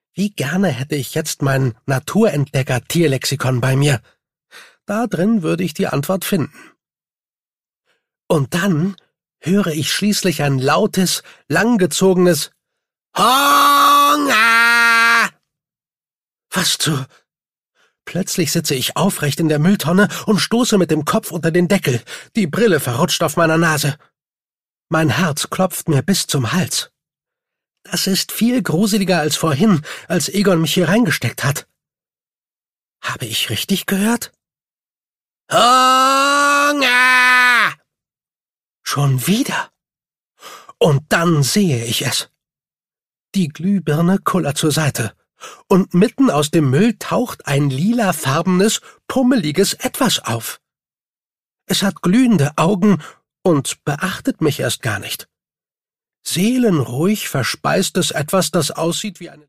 Wie gerne hätte ich jetzt mein Naturentdecker-Tierlexikon bei mir. Da drin würde ich die Antwort finden. Und dann höre ich schließlich ein lautes, langgezogenes Hunger! Was zur... Plötzlich sitze ich aufrecht in der Mülltonne und stoße mit dem Kopf unter den Deckel. Die Brille verrutscht auf meiner Nase. Mein Herz klopft mir bis zum Hals. Das ist viel gruseliger als vorhin, als Egon mich hier reingesteckt hat. Habe ich richtig gehört? Hunger! Schon wieder. Und dann sehe ich es. Die Glühbirne kullert zur Seite. Und mitten aus dem Müll taucht ein lilafarbenes, pummeliges Etwas auf. Es hat glühende Augen und beachtet mich erst gar nicht. Seelenruhig verspeist es etwas, das aussieht wie eine